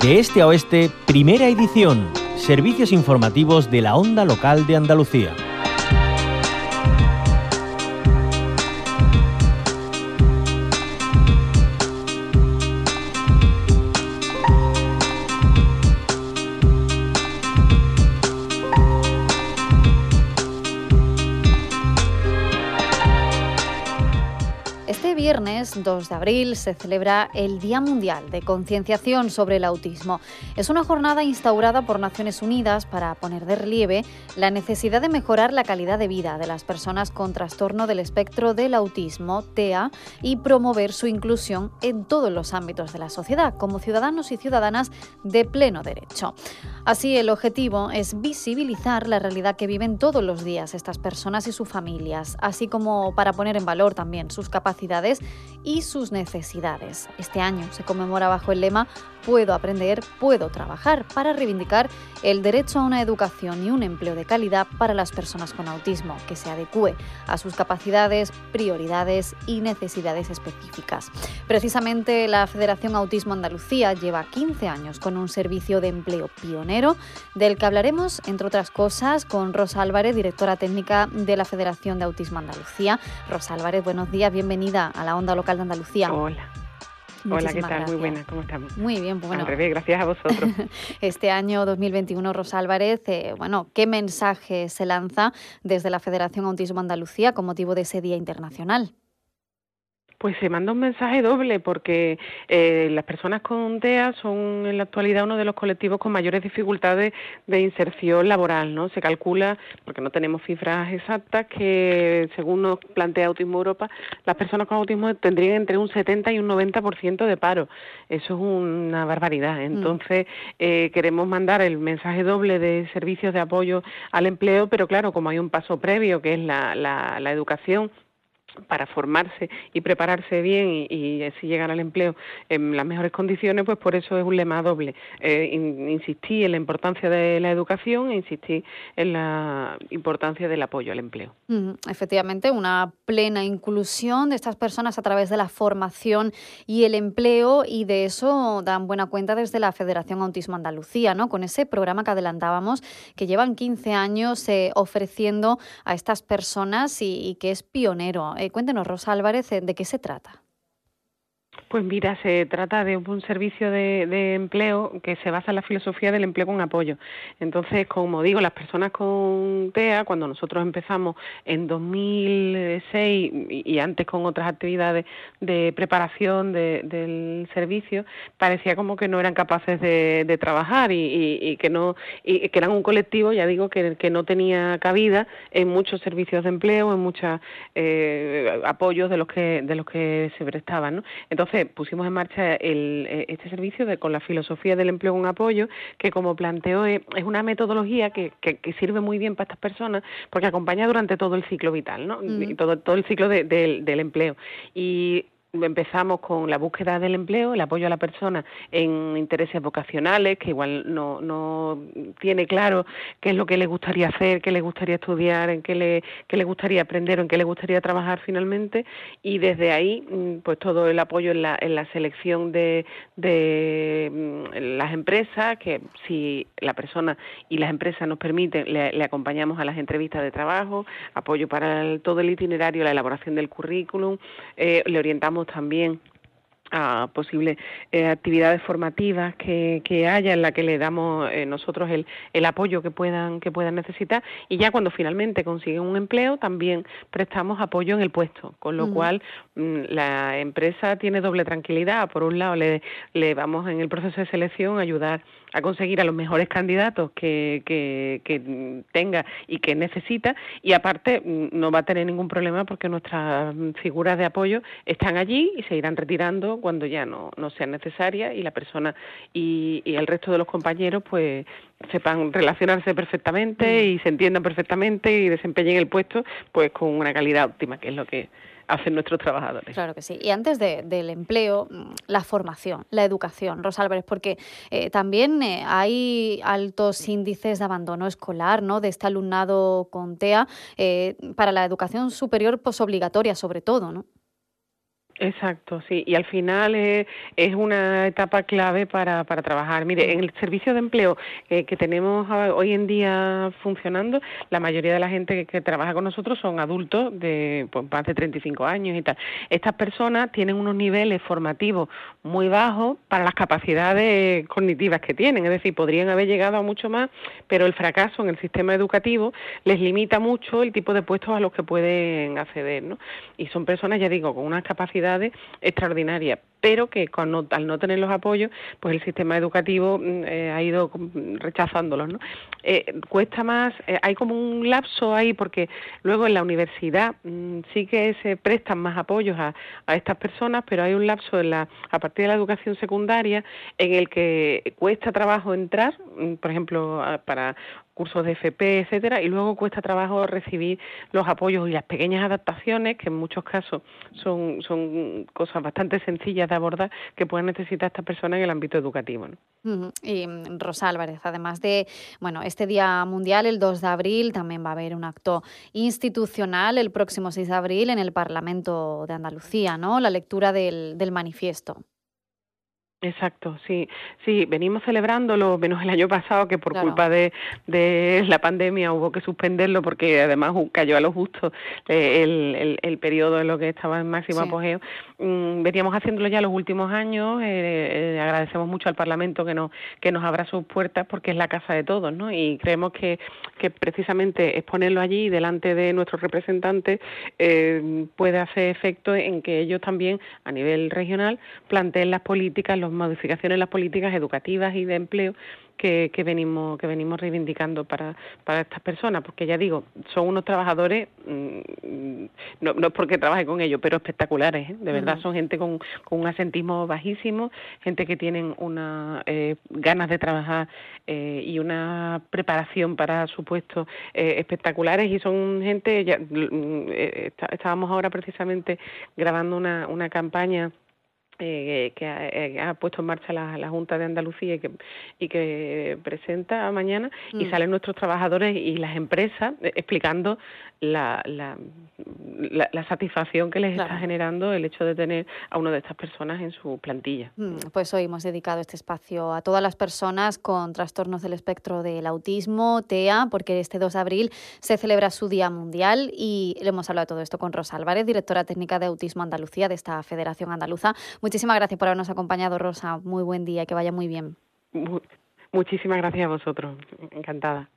De este a oeste, primera edición. Servicios informativos de la Onda Local de Andalucía. Este viernes 2 de abril se celebra el Día Mundial de Concienciación sobre el Autismo. Es una jornada instaurada por Naciones Unidas para poner de relieve la necesidad de mejorar la calidad de vida de las personas con trastorno del espectro del autismo, TEA, y promover su inclusión en todos los ámbitos de la sociedad, como ciudadanos y ciudadanas de pleno derecho. Así, el objetivo es visibilizar la realidad que viven todos los días estas personas y sus familias, así como para poner en valor también sus capacidades y sus necesidades. Este año se conmemora bajo el lema "Puedo aprender, puedo trabajar", para reivindicar el derecho a una educación y un empleo de calidad para las personas con autismo, que se adecúe a sus capacidades, prioridades y necesidades específicas. Precisamente la Federación Autismo Andalucía lleva 15 años con un servicio de empleo pionero, del que hablaremos, entre otras cosas, con Rosa Álvarez, directora técnica de la Federación de Autismo Andalucía. Rosa Álvarez, buenos días, bienvenida a la Onda Local de Andalucía. Hola. Hola, ¿qué tal? Gracias. Muy buena, ¿cómo estamos? Muy bien, pues bueno. Al revés, gracias a vosotros. Este año 2021, Rosa Álvarez, ¿qué mensaje se lanza desde la Federación Autismo Andalucía con motivo de ese Día Internacional? Pues se manda un mensaje doble porque las personas con TEA son en la actualidad uno de los colectivos con mayores dificultades de inserción laboral, ¿no? Se calcula, porque no tenemos cifras exactas, que según nos plantea Autismo Europa, las personas con autismo tendrían entre un 70 y un 90% de paro. Eso es una barbaridad. Entonces queremos mandar el mensaje doble de servicios de apoyo al empleo, pero claro, como hay un paso previo que es la educación, para formarse y prepararse bien y así llegar al empleo en las mejores condiciones, pues por eso es un lema doble. Insistí en la importancia de la educación e insistí en la importancia del apoyo al empleo. Efectivamente, una plena inclusión de estas personas a través de la formación y el empleo, y de eso dan buena cuenta desde la Federación Autismo Andalucía, ¿no? Con ese programa que adelantábamos, que llevan 15 años ofreciendo a estas personas y que es pionero. Cuéntenos, Rosa Álvarez, ¿de qué se trata? Pues mira, se trata de un servicio de empleo que se basa en la filosofía del empleo con apoyo. Entonces, como digo, las personas con TEA, cuando nosotros empezamos en 2006 y antes con otras actividades de preparación del servicio, parecía como que no eran capaces de trabajar y que eran un colectivo, ya digo, que no tenía cabida en muchos servicios de empleo, en muchos apoyos de los que se prestaban, ¿no? Entonces pusimos en marcha este servicio con la filosofía del empleo con apoyo, que como planteo es una metodología que sirve muy bien para estas personas porque acompaña durante todo el ciclo vital, ¿no? Y todo el ciclo del empleo. Y empezamos con la búsqueda del empleo, el apoyo a la persona en intereses vocacionales, que igual no tiene claro qué es lo que le gustaría hacer, qué le gustaría estudiar, en qué le gustaría aprender o en qué le gustaría trabajar finalmente, y desde ahí pues todo el apoyo en la selección de las empresas, que si la persona y las empresas nos permiten, le acompañamos a las entrevistas de trabajo, apoyo para todo el itinerario, la elaboración del currículum, le orientamos también a posibles actividades formativas que haya, en la que le damos nosotros el apoyo que puedan necesitar, y ya cuando finalmente consiguen un empleo también prestamos apoyo en el puesto, con lo cual la empresa tiene doble tranquilidad. Por un lado le vamos en el proceso de selección a ayudar a conseguir a los mejores candidatos que tenga y que necesita, y aparte no va a tener ningún problema porque nuestras figuras de apoyo están allí y se irán retirando cuando ya no sean necesarias, y la persona y el resto de los compañeros pues sepan relacionarse perfectamente y se entiendan perfectamente y desempeñen el puesto pues con una calidad óptima, que es lo que hacen nuestros trabajadores. Claro que sí. Y antes del empleo, la formación, la educación, Rosa Álvarez, porque también hay altos índices de abandono escolar, ¿no?, de este alumnado con TEA, para la educación superior posobligatoria sobre todo, ¿no? Exacto, sí, y al final es una etapa clave para trabajar. Mire, en el servicio de empleo que tenemos hoy en día funcionando, la mayoría de la gente que trabaja con nosotros son adultos de pues, más de 35 años y tal. Estas personas tienen unos niveles formativos muy bajos para las capacidades cognitivas que tienen, es decir, podrían haber llegado a mucho más, pero el fracaso en el sistema educativo les limita mucho el tipo de puestos a los que pueden acceder, ¿no? Y son personas, ya digo, con unas capacidades extraordinarias, pero que al no tener los apoyos, pues el sistema educativo ha ido rechazándolos, ¿no? Cuesta más, hay como un lapso ahí, porque luego en la universidad sí que se prestan más apoyos a estas personas, pero hay un lapso a partir de la educación secundaria en el que cuesta trabajo entrar, por ejemplo, para cursos de FP, etcétera, y luego cuesta trabajo recibir los apoyos y las pequeñas adaptaciones, que en muchos casos son cosas bastante sencillas de abordar, que pueden necesitar estas personas en el ámbito educativo, ¿no? Y Rosa Álvarez, además de este Día Mundial, el 2 de abril, también va a haber un acto institucional el próximo 6 de abril en el Parlamento de Andalucía, ¿no? La lectura del manifiesto. Exacto, sí, venimos celebrándolo, menos el año pasado, que por Claro. culpa de la pandemia hubo que suspenderlo, porque además cayó a lo justo el periodo en lo que estaba en máximo apogeo. Veníamos haciéndolo ya los últimos años, agradecemos mucho al Parlamento que nos abra sus puertas, porque es la casa de todos, ¿no? Y creemos que precisamente exponerlo allí delante de nuestros representantes puede hacer efecto en que ellos también, a nivel regional, planteen las políticas, las modificaciones en las políticas educativas y de empleo que venimos reivindicando para estas personas, porque ya digo, son unos trabajadores, no es porque trabaje con ellos, pero espectaculares, ¿eh? De verdad, son gente con un asentismo bajísimo, gente que tienen una ganas de trabajar y una preparación para su puesto espectaculares, y son gente, estábamos ahora precisamente grabando una campaña que ha puesto en marcha la Junta de Andalucía y que presenta mañana, y salen nuestros trabajadores y las empresas explicando la satisfacción que les está generando el hecho de tener a una de estas personas en su plantilla. Pues hoy hemos dedicado este espacio a todas las personas con trastornos del espectro del autismo, TEA, porque este 2 de abril se celebra su Día Mundial, y le hemos hablado de todo esto con Rosa Álvarez, directora técnica de Autismo Andalucía, de esta Federación Andaluza. Muchísimas gracias por habernos acompañado, Rosa. Muy buen día, que vaya muy bien. Muchísimas gracias a vosotros. Encantada.